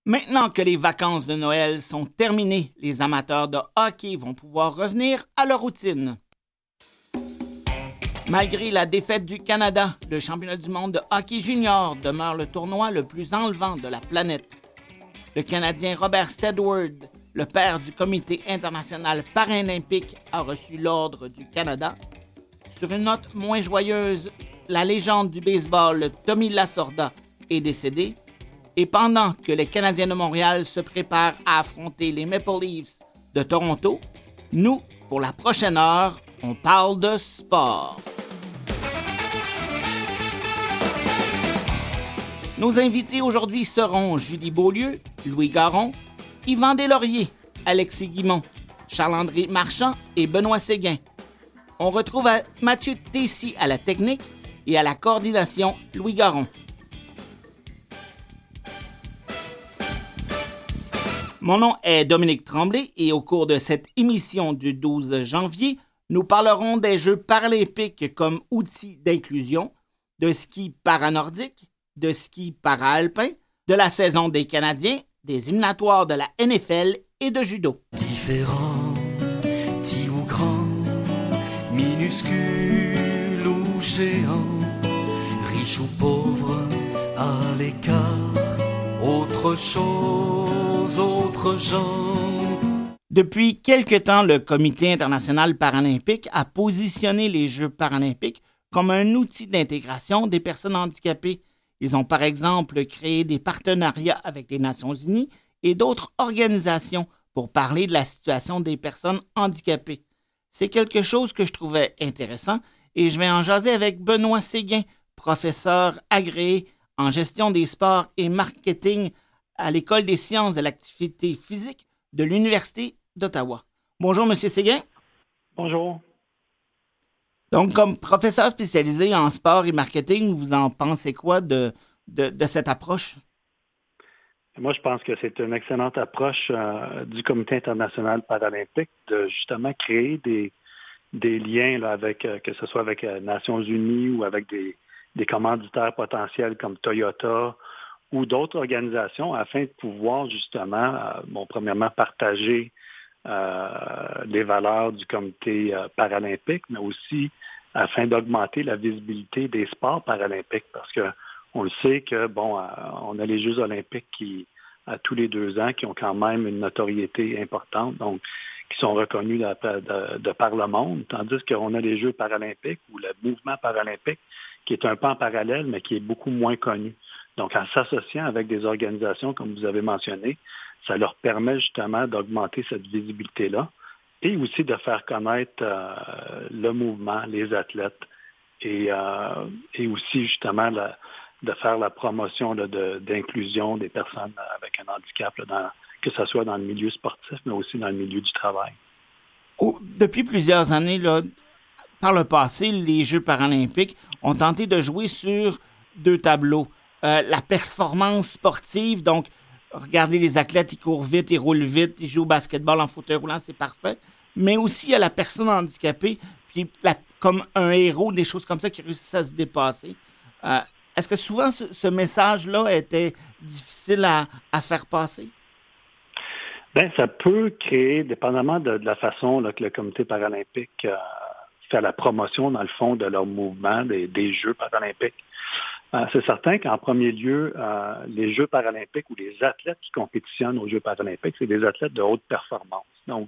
Maintenant que les vacances de Noël sont terminées, les amateurs de hockey vont pouvoir revenir à leur routine. Malgré la défaite du Canada, le championnat du monde de hockey junior demeure le tournoi le plus enlevant de la planète. Le Canadien Robert Stedward, le père du Comité international paralympique, a reçu l'Ordre du Canada. Sur une note moins joyeuse, la légende du baseball Tommy Lasorda est décédé. Et pendant que les Canadiens de Montréal se préparent à affronter les Maple Leafs de Toronto, nous, pour la prochaine heure, on parle de sport. Nos invités aujourd'hui seront Julie Beaulieu, Louis Garon, Yvan Deslauriers, Alexis Guimond, Charles-André Marchand et Benoît Séguin. On retrouve Mathieu Tessy à la technique et à la coordination Louis Garon. Mon nom est Dominique Tremblay et au cours de cette émission du 12 janvier, nous parlerons des Jeux paralympiques comme outil d'inclusion, de ski paranordique, de ski para-alpin, de la saison des Canadiens, des éliminatoires de la NFL et de judo. Différents, petits ou grands, minuscules ou géants, riches ou pauvres, à l'écart, autre chose, autre genre. Depuis quelque temps, le Comité international paralympique a positionné les Jeux paralympiques comme un outil d'intégration des personnes handicapées. Ils ont par exemple créé des partenariats avec les Nations unies et d'autres organisations pour parler de la situation des personnes handicapées. C'est quelque chose que je trouvais intéressant et je vais en jaser avec Benoît Séguin, professeur agréé en gestion des sports et marketing à l'École des sciences de l'activité physique de l'Université d'Ottawa. Bonjour, M. Séguin. Bonjour. Donc, comme professeur spécialisé en sport et marketing, vous en pensez quoi de cette approche? Moi, je pense que c'est une excellente approche du Comité international paralympique de justement créer des liens là, avec, que ce soit avec les Nations unies ou avec des commanditaires potentiels comme Toyota ou d'autres organisations afin de pouvoir justement, premièrement, partager les valeurs du comité paralympique, mais aussi afin d'augmenter la visibilité des sports paralympiques parce que on le sait que, on a les Jeux olympiques qui, à tous les 2 ans, qui ont quand même une notoriété importante, donc qui sont reconnus de par le monde, tandis qu'on a les Jeux paralympiques ou le mouvement paralympique qui est un peu en parallèle, mais qui est beaucoup moins connu. Donc, en s'associant avec des organisations, comme vous avez mentionné, ça leur permet justement d'augmenter cette visibilité-là et aussi de faire connaître le mouvement, les athlètes et aussi justement de faire la promotion d'inclusion des personnes avec un handicap, que ce soit dans le milieu sportif, mais aussi dans le milieu du travail. Depuis plusieurs années, là, par le passé, les Jeux paralympiques ont tenté de jouer sur 2 tableaux. La performance sportive, donc regardez les athlètes, ils courent vite, ils roulent vite, ils jouent au basketball en fauteuil roulant, c'est parfait. Mais aussi, il y a la personne handicapée, puis comme un héros, des choses comme ça qui réussissent à se dépasser. Est-ce que souvent ce message-là était difficile à faire passer? Bien, ça peut créer, dépendamment de la façon là, que le comité paralympique fait la promotion, dans le fond, de leur mouvement, des Jeux paralympiques. C'est certain qu'en premier lieu, les Jeux paralympiques ou les athlètes qui compétitionnent aux Jeux paralympiques, c'est des athlètes de haute performance. Donc,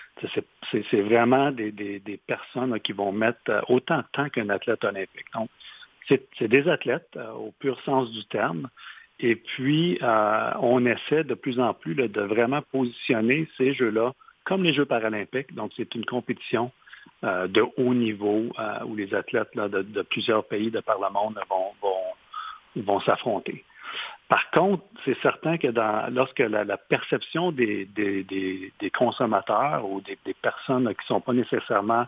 c'est vraiment des personnes là, qui vont mettre autant de temps qu'un athlète olympique. Donc, c'est des athlètes au pur sens du terme. Et puis, on essaie de plus en plus là, de vraiment positionner ces Jeux-là comme les Jeux paralympiques. Donc, c'est une compétition de haut niveau où les athlètes là, de plusieurs pays de par le monde vont s'affronter. Par contre, c'est certain que lorsque la perception des consommateurs ou des personnes là, qui ne sont pas nécessairement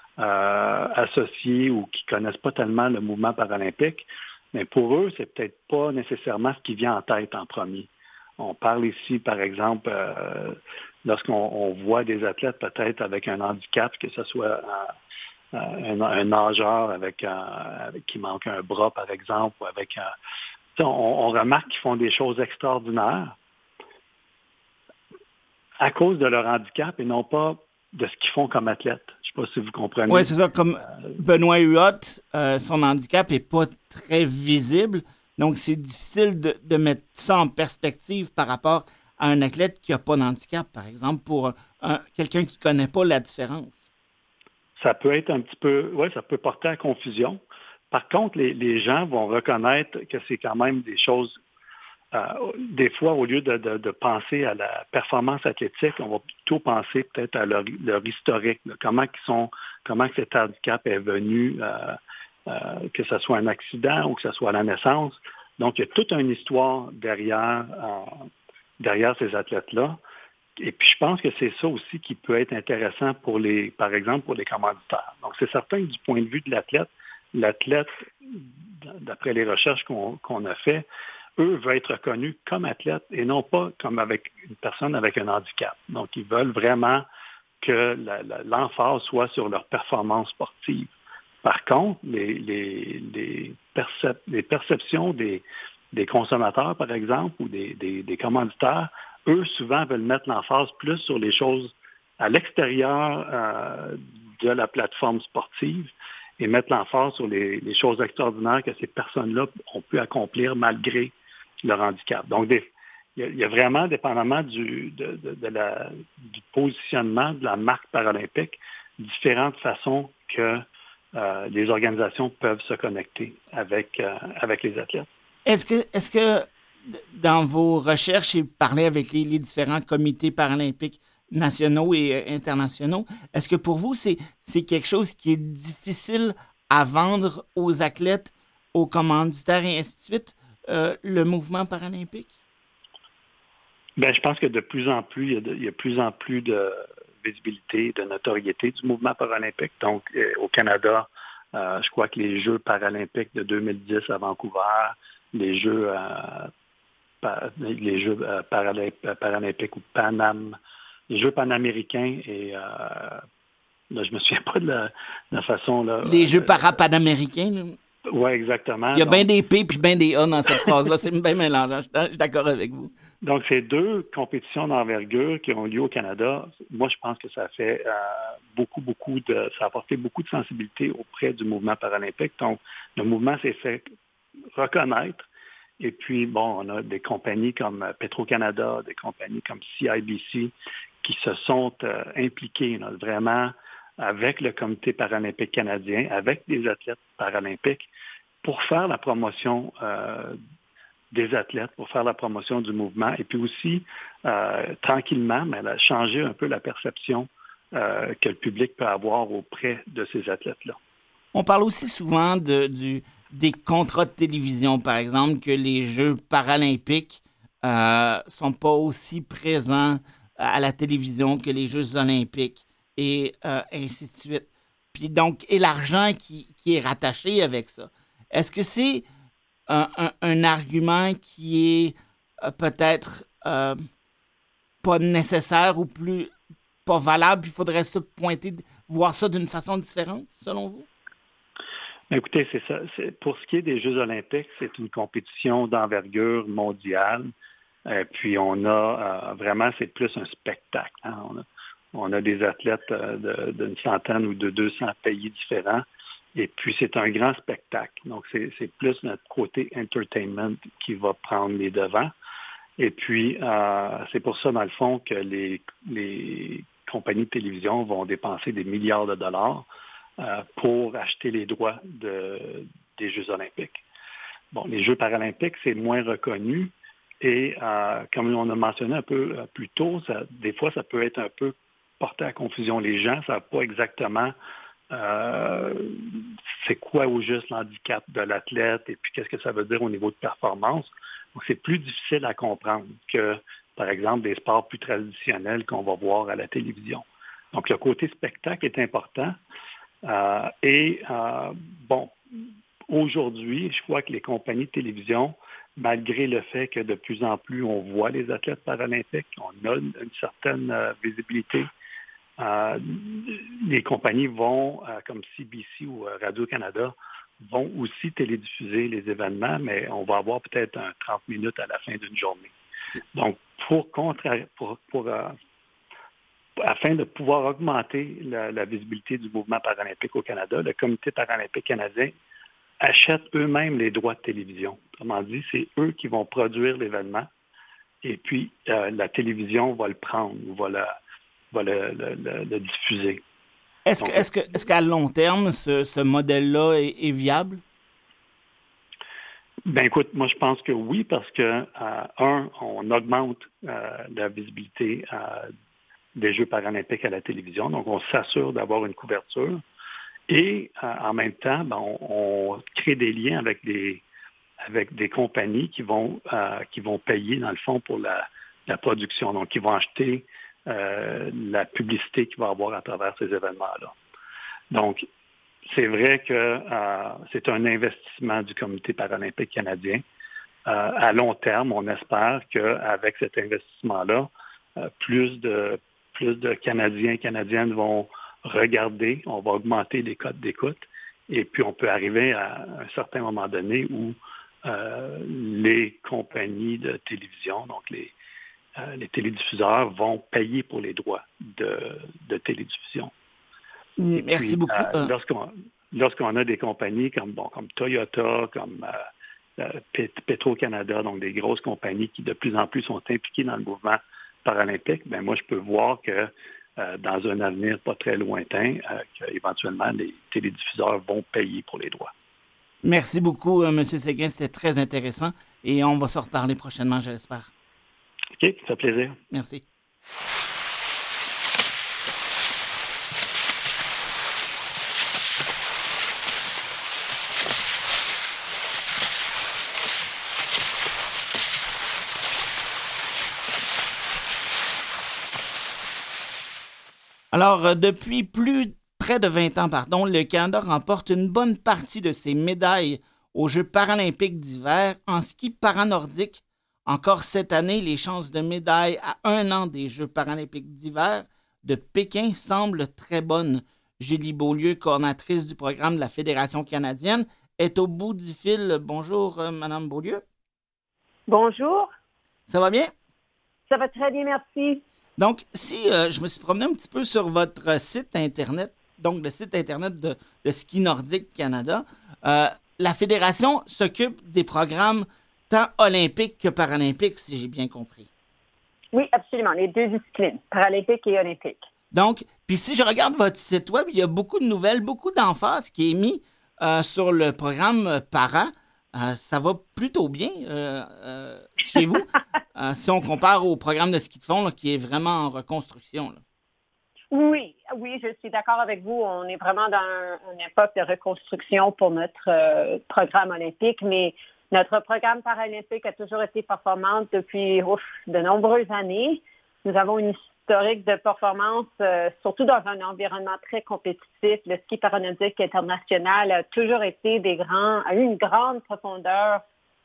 associés ou qui ne connaissent pas tellement le mouvement paralympique, mais pour eux, c'est peut-être pas nécessairement ce qui vient en tête en premier. On parle ici, par exemple, lorsqu'on voit des athlètes peut-être avec un handicap, que ce soit un nageur avec qui manque un bras, par exemple, ou avec on remarque qu'ils font des choses extraordinaires, à cause de leur handicap et non pas de ce qu'ils font comme athlète. Je ne sais pas si vous comprenez. Oui, c'est ça. Comme Benoît Huot, son handicap n'est pas très visible. Donc, c'est difficile de mettre ça en perspective par rapport à un athlète qui n'a pas d'handicap, par exemple, pour quelqu'un qui ne connaît pas la différence. Ça peut être un petit peu, oui, ça peut porter à confusion. Par contre, les gens vont reconnaître que c'est quand même des choses, des fois, au lieu de penser à la performance athlétique, on va plutôt penser peut-être à leur historique, là, comment cet handicap est venu, que ce soit un accident ou que ce soit à la naissance. Donc, il y a toute une histoire derrière ces athlètes-là. Et puis, je pense que c'est ça aussi qui peut être intéressant par exemple, pour les commanditaires. Donc, c'est certain que du point de vue de l'athlète, d'après les recherches qu'on a fait, eux veulent être reconnus comme athlètes et non pas comme avec une personne avec un handicap. Donc, ils veulent vraiment que l'emphase soit sur leur performance sportive. Par contre, les perceptions des consommateurs, par exemple, ou des commanditaires, eux, souvent, veulent mettre l'emphase plus sur les choses à l'extérieur de la plateforme sportive et mettre l'emphase sur les choses extraordinaires que ces personnes-là ont pu accomplir malgré leur handicap. Donc, il y a vraiment, dépendamment du positionnement de la marque paralympique, différentes façons que les organisations peuvent se connecter avec les athlètes. Est-ce que dans vos recherches et parler avec les différents comités paralympiques nationaux et internationaux, est-ce que pour vous, c'est quelque chose qui est difficile à vendre aux athlètes, aux commanditaires et ainsi de suite, le mouvement paralympique? Bien, je pense que de plus en plus, il y a plus en plus de visibilité, de notoriété du mouvement paralympique. Donc, au Canada, je crois que les Jeux paralympiques de 2010 à Vancouver, les Jeux paralympiques ou les Jeux panaméricains et là, je me souviens pas de la façon là. Les Jeux parapanaméricains. Oui, exactement. Il y a bien des P puis bien des A dans cette phrase-là. C'est bien mélangeant. Je suis d'accord avec vous. Donc, ces deux compétitions d'envergure qui ont lieu au Canada, moi, je pense que ça fait ça a apporté beaucoup de sensibilité auprès du mouvement paralympique. Donc, le mouvement s'est fait reconnaître. Et puis, bon, on a des compagnies comme Petro-Canada, des compagnies comme CIBC qui se sont impliquées là, vraiment avec le Comité paralympique canadien, avec des athlètes paralympiques, pour faire la promotion des athlètes, pour faire la promotion du mouvement, et puis aussi, tranquillement, mais elle a changé un peu la perception que le public peut avoir auprès de ces athlètes-là. On parle aussi souvent des contrats de télévision, par exemple, que les Jeux paralympiques sont pas aussi présents à la télévision que les Jeux olympiques, et ainsi de suite. Puis donc, et l'argent qui est rattaché avec ça. Est-ce que c'est un argument qui est peut-être pas nécessaire ou plus pas valable, il faudrait se voir ça d'une façon différente, selon vous? Écoutez, c'est ça. Pour ce qui est des Jeux olympiques, c'est une compétition d'envergure mondiale. Puis on a vraiment, c'est plus un spectacle. Hein. On a des athlètes d'une centaine ou de 200 pays différents. Et puis, c'est un grand spectacle. Donc, c'est plus notre côté entertainment qui va prendre les devants. Et puis, c'est pour ça, dans le fond, que les compagnies de télévision vont dépenser des milliards de dollars pour acheter les droits des Jeux olympiques. Bon, les Jeux paralympiques, c'est moins reconnu. Et comme on a mentionné un peu plus tôt, des fois, ça peut être un peu porté à confusion. Les gens ne savent pas exactement c'est quoi au juste l'handicap de l'athlète et puis qu'est-ce que ça veut dire au niveau de performance. Donc, c'est plus difficile à comprendre que, par exemple, des sports plus traditionnels qu'on va voir à la télévision. Donc, le côté spectacle est important. Bon, aujourd'hui, je crois que les compagnies de télévision, malgré le fait que de plus en plus on voit les athlètes paralympiques, on a une certaine visibilité. Les compagnies vont, comme CBC ou Radio-Canada, vont aussi télédiffuser les événements, mais on va avoir peut-être 30 minutes à la fin d'une journée. Donc, pour afin de pouvoir augmenter la visibilité du mouvement paralympique au Canada, le Comité paralympique canadien achète eux-mêmes les droits de télévision. Autrement dit, c'est eux qui vont produire l'événement et puis la télévision va le prendre, va le diffuser. Est-ce qu'à long terme, ce modèle-là est viable? Ben écoute, moi je pense que oui, parce que, on augmente la visibilité des Jeux paralympiques à la télévision, donc on s'assure d'avoir une couverture. Et en même temps, on crée des liens avec des compagnies qui vont payer, dans le fond, pour la production. Donc, qui vont acheter la publicité qu'il va y avoir à travers ces événements-là. Donc, c'est vrai que c'est un investissement du Comité paralympique canadien. À long terme, on espère qu'avec cet investissement-là, plus de Canadiens et Canadiennes vont regarder, on va augmenter les codes d'écoute et puis on peut arriver à un certain moment donné où les compagnies de télévision, donc les télédiffuseurs, vont payer pour les droits de télédiffusion. Merci beaucoup. Lorsqu'on a des compagnies comme Toyota, comme Petro-Canada, donc des grosses compagnies qui de plus en plus sont impliquées dans le mouvement paralympique, ben moi je peux voir que dans un avenir pas très lointain, qu'éventuellement les télédiffuseurs vont payer pour les droits. Merci beaucoup, M. Séguin. C'était très intéressant et on va se reparler prochainement, je l'espère. OK, ça fait plaisir. Merci. Alors, depuis près de 20 ans, le Canada remporte une bonne partie de ses médailles aux Jeux paralympiques d'hiver en ski paranordique. Encore cette année, les chances de médaille à 1 an des Jeux paralympiques d'hiver de Pékin semblent très bonnes. Julie Beaulieu, coordonnatrice du programme de la Fédération canadienne, est au bout du fil. Bonjour, Madame Beaulieu. Bonjour. Ça va bien? Ça va très bien, merci. Donc, si je me suis promené un petit peu sur votre site Internet, donc le site Internet de Ski Nordique Canada, la Fédération s'occupe des programmes tant olympiques que paralympiques, si j'ai bien compris. Oui, absolument. Les deux disciplines, paralympiques et olympiques. Donc, puis si je regarde votre site web, il y a beaucoup de nouvelles, beaucoup d'emphase qui est mis sur le programme para. Ça va plutôt bien chez vous, si on compare au programme de ski de fond là, qui est vraiment en reconstruction. Là. Oui, je suis d'accord avec vous. On est vraiment dans une époque de reconstruction pour notre programme olympique, mais notre programme paralympique a toujours été performant depuis de nombreuses années. Nous avons une historique de performance, surtout dans un environnement très compétitif. Le ski paranordique international a toujours été a eu une grande profondeur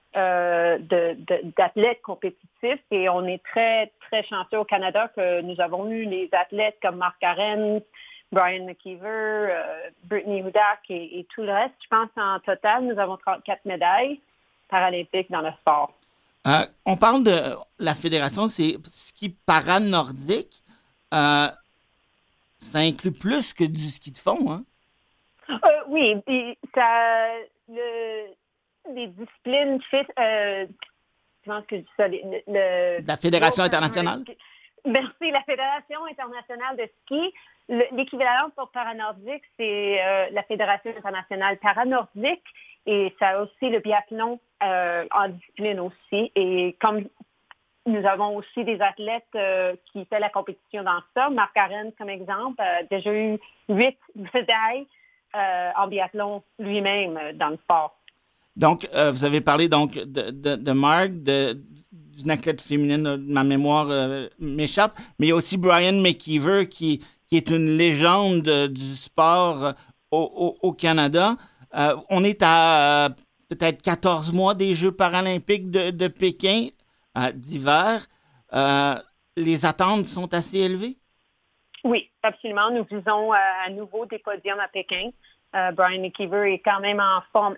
d'athlètes compétitifs et on est très, très chanceux au Canada que nous avons eu les athlètes comme Mark Arens, Brian McKeever, Brittany Hudak et tout le reste. Je pense en total, nous avons 34 médailles paralympiques dans le sport. On parle de la fédération, c'est ski paranordique. Ça inclut plus que du ski de fond, hein? Oui, les disciplines je pense que ça, la Fédération internationale? Merci, la Fédération internationale de ski. L'équivalent pour paranordique, c'est la Fédération internationale paranordique et ça a aussi le biathlon en discipline aussi. Et comme nous avons aussi des athlètes qui font la compétition dans ça, Mark Arens, comme exemple, a déjà eu 8 médailles en biathlon lui-même dans le sport. Donc, vous avez parlé donc de Mark, d'une athlète féminine, ma mémoire m'échappe, mais il y a aussi Brian McKeever qui est une légende du sport au Canada. On est à peut-être 14 mois des Jeux paralympiques de Pékin d'hiver. Les attentes sont assez élevées? Oui, absolument. Nous visons à nouveau des podiums à Pékin. Brian McKeever est quand même en forme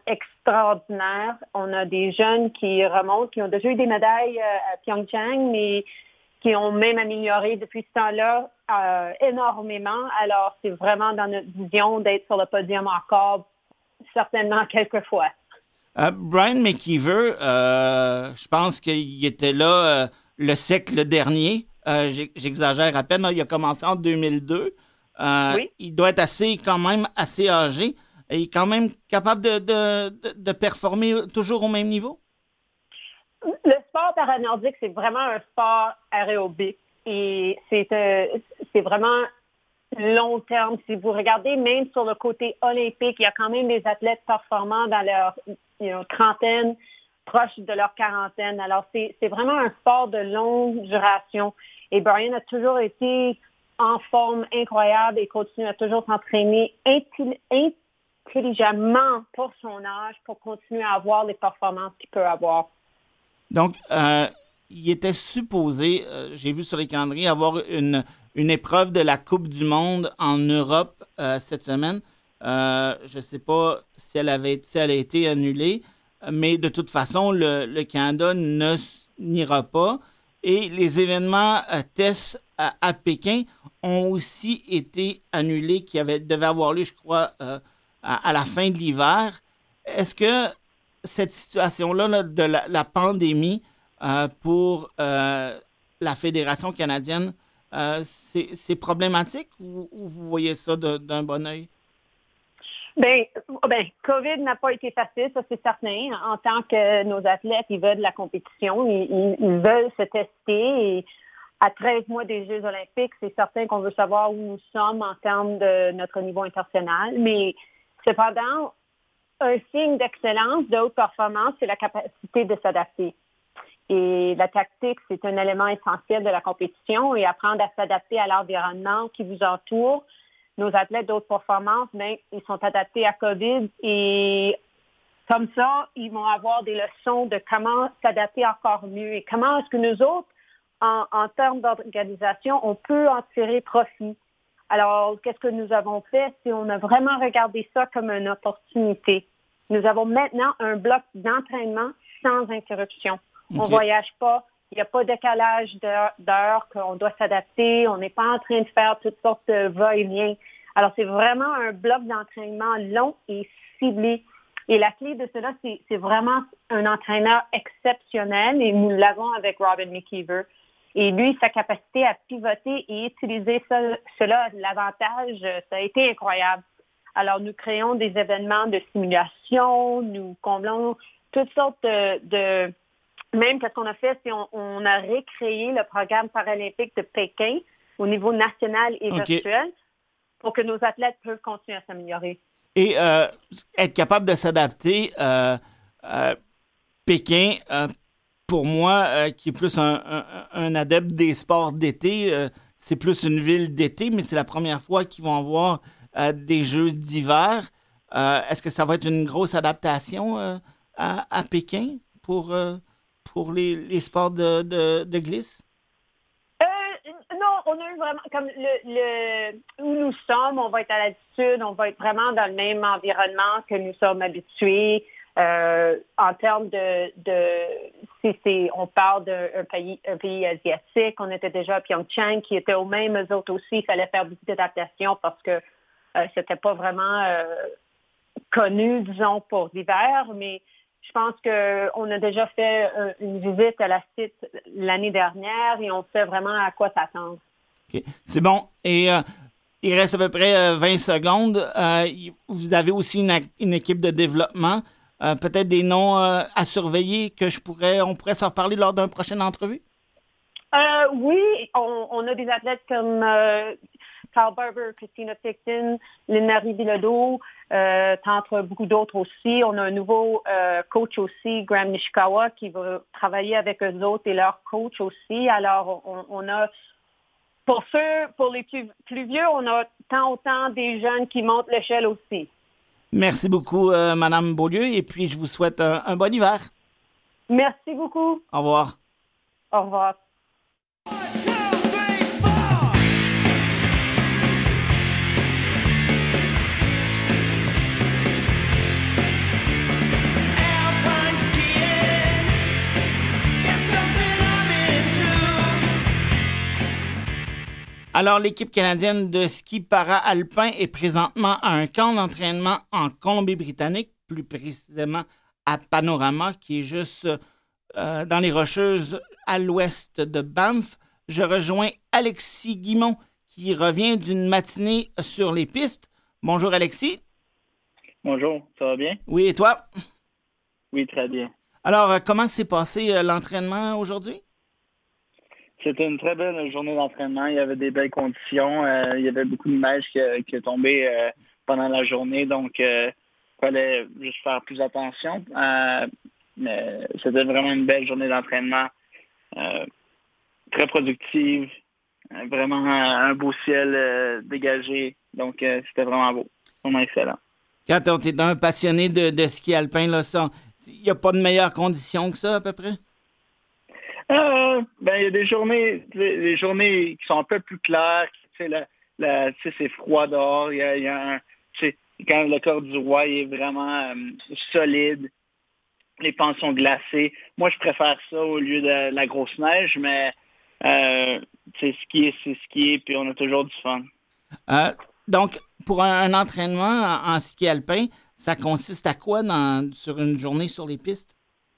extraordinaire. On a des jeunes qui remontent, qui ont déjà eu des médailles à Pyeongchang, mais qui ont même amélioré depuis ce temps-là énormément. Alors, c'est vraiment dans notre vision d'être sur le podium encore, certainement quelques fois. Brian McKeever, je pense qu'il était là le siècle dernier. J'exagère à peine. Il a commencé en 2002. Oui. Il doit être quand même assez âgé. Il est quand même capable de performer toujours au même niveau? Le sport paranordique, c'est vraiment un sport aérobique. Et c'est vraiment long terme. Si vous regardez, même sur le côté olympique, il y a quand même des athlètes performants dans leur trentaine, proche de leur quarantaine. Alors, c'est vraiment un sport de longue duration. Et Brian a toujours été en forme incroyable et continue à toujours s'entraîner intelligemment pour son âge pour continuer à avoir les performances qu'il peut avoir. Donc, il était supposé, j'ai vu sur les calendriers, avoir une épreuve de la Coupe du Monde en Europe cette semaine. Je ne sais pas si elle a été annulée, mais de toute façon, le Canada n'ira pas. Et les événements tests à Pékin ont aussi été annulés, qui devaient avoir lieu, je crois, à la fin de l'hiver. Est-ce que cette situation-là là, de la pandémie pour la Fédération canadienne, c'est problématique ou vous voyez ça d'un bon œil? Ben, COVID n'a pas été facile, ça c'est certain. En tant que nos athlètes, ils veulent de la compétition, ils veulent se tester. Et à 13 mois des Jeux olympiques, c'est certain qu'on veut savoir où nous sommes en termes de notre niveau international. Mais cependant, un signe d'excellence, de haute performance, c'est la capacité de s'adapter. Et la tactique, c'est un élément essentiel de la compétition et apprendre à s'adapter à l'environnement qui vous entoure. Nos athlètes de haute performance, ils sont adaptés à COVID et comme ça, ils vont avoir des leçons de comment s'adapter encore mieux et comment est-ce que nous autres, en termes d'organisation, on peut en tirer profit. Alors, qu'est-ce que nous avons fait? C'est on a vraiment regardé ça comme une opportunité. Nous avons maintenant un bloc d'entraînement sans interruption. Okay. On ne voyage pas. Il n'y a pas de décalage d'heures qu'on doit s'adapter. On n'est pas en train de faire toutes sortes de va-et-vient. Alors, c'est vraiment un bloc d'entraînement long et ciblé. Et la clé de cela, c'est vraiment un entraîneur exceptionnel et nous l'avons avec Robin McKeever. Et lui, sa capacité à pivoter et utiliser cela, l'avantage, ça a été incroyable. Alors, nous créons des événements de simulation, nous comblons toutes sortes de même qu'est-ce qu'on a fait, c'est on a récréé le programme paralympique de Pékin au niveau national et virtuel pour que nos athlètes peuvent continuer à s'améliorer. Et être capable de s'adapter, Pékin, pour moi, qui est plus un adepte des sports d'été, c'est plus une ville d'été, mais c'est la première fois qu'ils vont avoir des Jeux d'hiver. Est-ce que ça va être une grosse adaptation à Pékin pour les sports de glisse? Non, on a eu vraiment, comme où nous sommes, on va être à l'altitude, on va être vraiment dans le même environnement que nous sommes habitués. En termes on parle d'un pays asiatique, on était déjà à Pyeongchang, qui était au même, eux autres aussi, il fallait faire beaucoup d'adaptation parce que c'était pas vraiment connu, disons, pour l'hiver, mais je pense qu'on a déjà fait une visite à la site l'année dernière et on sait vraiment à quoi s'attendre. Okay. C'est bon. Et il reste à peu près 20 secondes. Vous avez aussi une équipe de développement. Peut-être des noms à surveiller que on pourrait s'en reparler lors d'une prochaine entrevue? Oui, on a des athlètes comme Carl Barber, Christina Picton, Lynn-Marie Bilodeau, entre beaucoup d'autres aussi. On a un nouveau coach aussi, Graham Nishikawa, qui va travailler avec eux autres et leur coach aussi. Alors, on a, pour les plus vieux, on a autant des jeunes qui montent l'échelle aussi. Merci beaucoup, Mme Beaulieu, et puis je vous souhaite un bon hiver. Merci beaucoup. Au revoir. Au revoir. Alors, l'équipe canadienne de ski para-alpin est présentement à un camp d'entraînement en Colombie-Britannique, plus précisément à Panorama, qui est juste dans les Rocheuses à l'ouest de Banff. Je rejoins Alexis Guimont, qui revient d'une matinée sur les pistes. Bonjour, Alexis. Bonjour, ça va bien? Oui, et toi? Oui, très bien. Alors, comment s'est passé l'entraînement aujourd'hui? C'était une très belle journée d'entraînement. Il y avait des belles conditions. Il y avait beaucoup de neige qui est tombée pendant la journée. Donc, il fallait juste faire plus attention. Mais c'était vraiment une belle journée d'entraînement. Très productive. Vraiment un beau ciel dégagé. Donc, c'était vraiment beau. Vraiment excellent. Quand tu es un passionné de ski alpin, là, il n'y a pas de meilleures conditions que ça, à peu près? Il y a des journées qui sont un peu plus claires. C'est froid dehors. Quand le corps du roi il est vraiment solide, les pentes sont glacées. Moi, je préfère ça au lieu de la grosse neige, mais skier, c'est skier, puis on a toujours du fun. Donc, pour un entraînement en ski alpin, ça consiste à quoi sur une journée sur les pistes?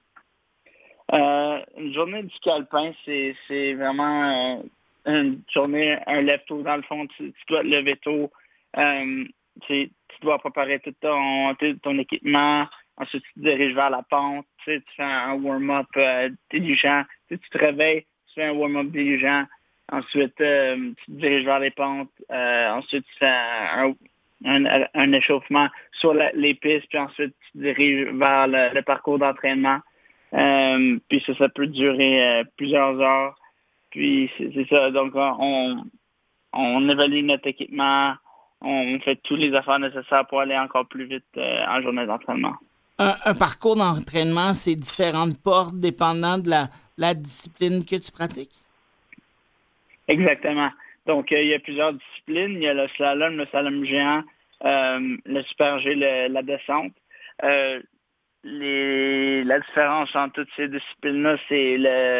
Une journée du ski alpin, c'est vraiment une journée, un lève-tôt. Dans le fond, tu dois te lever tôt. Tu dois préparer tout ton équipement. Ensuite, tu te diriges vers la pente. Tu fais un warm-up diligent. Tu te réveilles, tu fais un warm-up diligent. Ensuite, tu te diriges vers les pentes. Ensuite, tu fais un échauffement sur les pistes. Puis ensuite, tu te diriges vers le parcours d'entraînement. Puis ça peut durer plusieurs heures. Puis c'est ça. Donc, on évalue notre équipement. On fait tous les affaires nécessaires pour aller encore plus vite en journée d'entraînement. Un parcours d'entraînement, c'est différentes portes dépendant de la discipline que tu pratiques? Exactement. Donc, il y a plusieurs disciplines. Il y a le slalom géant, le super G, la descente. La différence entre toutes ces disciplines-là, c'est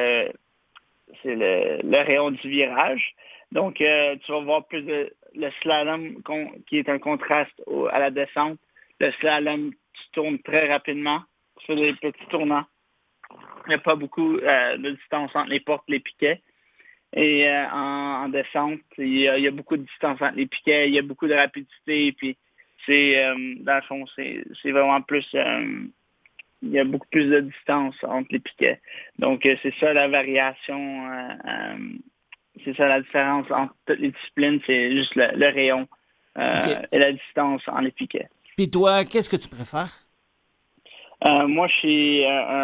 le rayon du virage. Donc, tu vas voir plus le slalom qui est un contraste à la descente. Le slalom, tu tournes très rapidement. Tu fais des petits tournants. Il n'y a pas beaucoup de distance entre les portes et les piquets. Et en descente, il y a beaucoup de distance entre les piquets. Il y a beaucoup de rapidité. Puis, dans le fond, c'est vraiment plus... il y a beaucoup plus de distance entre les piquets. Donc, c'est ça la variation. C'est ça la différence entre toutes les disciplines. C'est juste le rayon et la distance entre les piquets. Puis toi, qu'est-ce que tu préfères? Moi, je suis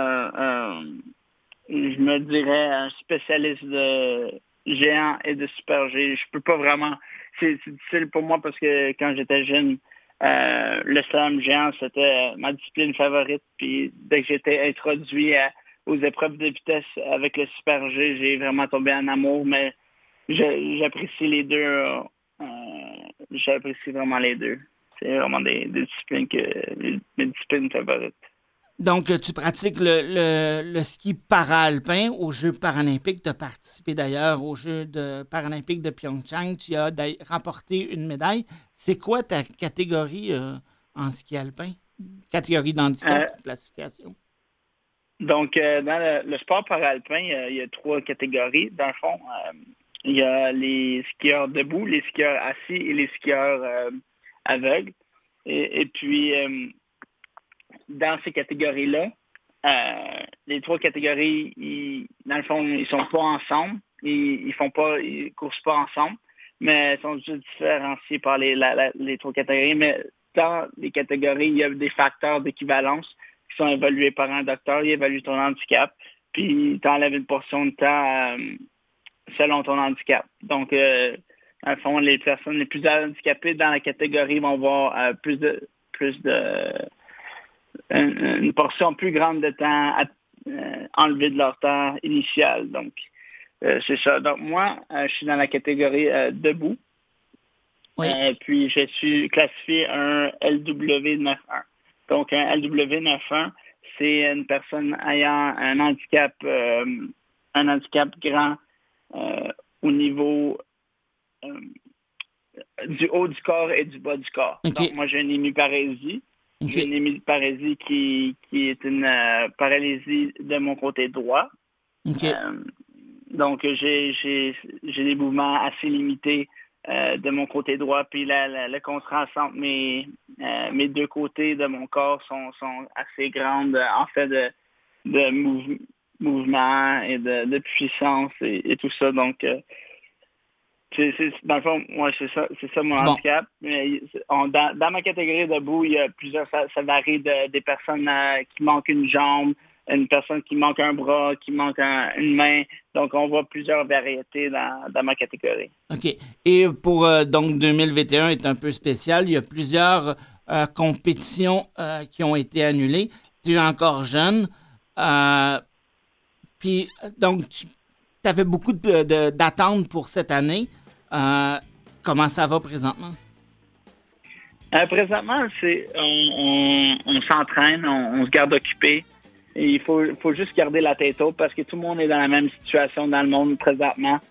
je me dirais un spécialiste de géant et de super G. Je peux pas vraiment... C'est difficile pour moi parce que quand j'étais jeune, le slalom géant, c'était ma discipline favorite. Puis dès que j'étais introduit aux épreuves de vitesse avec le super G, j'ai vraiment tombé en amour. Mais j'apprécie les deux. J'apprécie vraiment les deux. C'est vraiment des disciplines mes disciplines favorites. Donc, tu pratiques le ski para-alpin aux Jeux paralympiques. Tu as participé d'ailleurs aux Jeux paralympiques de Pyeongchang. Tu as remporté une médaille. C'est quoi ta catégorie en ski alpin? Catégorie d'handicap, classification? Donc, dans le sport paralpin, il y a 3 catégories. Dans le fond, il y a les skieurs debout, les skieurs assis et les skieurs aveugles. Et puis... dans ces catégories-là, les 3 catégories, dans le fond, ils sont pas ensemble. Ils courent pas ensemble, mais ils sont juste différenciés par les 3 catégories. Mais dans les catégories, il y a des facteurs d'équivalence qui sont évalués par un docteur. Il évalue ton handicap, puis il t'enlève une portion de temps selon ton handicap. Donc, dans le fond, les personnes les plus handicapées dans la catégorie vont avoir une portion plus grande de temps enlevé de leur temps initial. Donc, c'est ça. Donc, moi, je suis dans la catégorie debout. Oui. Puis, je suis classifié un LW91. Donc, un LW91, c'est une personne ayant un handicap grand au niveau du haut du corps et du bas du corps. Okay. Donc, moi, j'ai une hémiparésie. Okay. J'ai une hémiparésie qui est une paralysie de mon côté droit. Okay. Donc, j'ai des mouvements assez limités de mon côté droit. Puis le contraste entre mes deux côtés de mon corps sont assez grandes, en fait, de mouvement et de puissance et tout ça. Donc, dans le fond, moi, c'est ça mon handicap. Mais dans ma catégorie debout, il y a plusieurs, ça varie des personnes qui manquent une jambe, une personne qui manque un bras, qui manque une main. Donc, on voit plusieurs variétés dans ma catégorie. OK. Et pour, donc, 2021 est un peu spécial. Il y a plusieurs compétitions qui ont été annulées. Tu es encore jeune. Puis, donc, tu avais beaucoup d'attentes pour cette année. Comment ça va présentement? Présentement, on s'entraîne, on se garde occupé. Et il faut juste garder la tête haute parce que tout le monde est dans la même situation dans le monde présentement.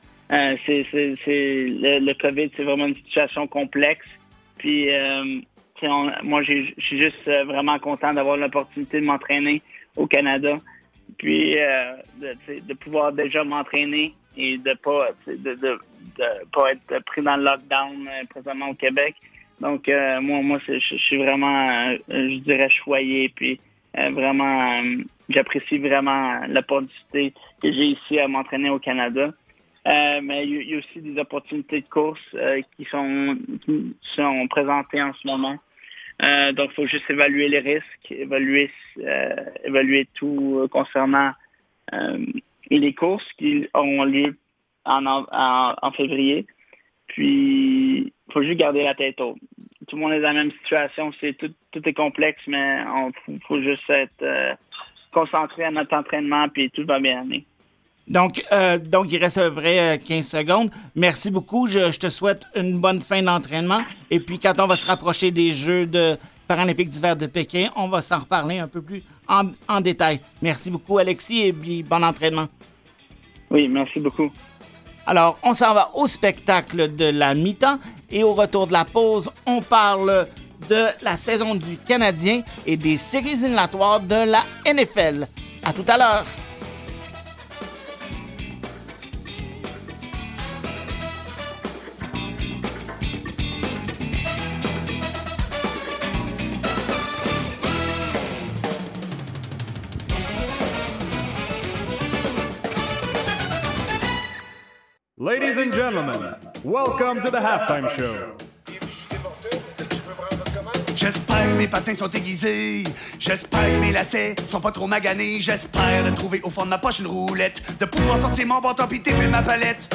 Le COVID, c'est vraiment une situation complexe. Puis, moi, je suis juste vraiment content d'avoir l'opportunité de m'entraîner au Canada. Puis, de pouvoir déjà m'entraîner et de pas être pris dans le lockdown présentement au Québec. Donc, moi, je suis vraiment, je dirais, choyé. Puis, vraiment, j'apprécie vraiment l'opportunité que j'ai ici à m'entraîner au Canada. Mais il y a aussi des opportunités de course qui sont présentées en ce moment. Donc, il faut juste évaluer les risques, évaluer tout concernant les courses qui auront lieu en février. Puis, il faut juste garder la tête haute. Tout le monde est dans la même situation. Tout est complexe, mais il faut juste être concentré à notre entraînement, puis tout va bien aller. Donc, il reste à peu près 15 secondes. Merci beaucoup. Je te souhaite une bonne fin d'entraînement. Et puis, quand on va se rapprocher des Jeux paralympiques d'hiver de Pékin, on va s'en reparler un peu plus en détail. Merci beaucoup, Alexis, et puis bon entraînement. Oui, merci beaucoup. Alors, on s'en va au spectacle de la mi-temps et au retour de la pause, on parle de la saison du Canadien et des séries éliminatoires de la NFL. À tout à l'heure. Ladies and gentlemen, welcome to the halftime show. J'espère que mes patins sont aiguisés. J'espère que mes lacets sont pas trop maganés. J'espère de trouver au fond de ma poche une roulette, de pouvoir sortir mon bâton pis taper ma palette.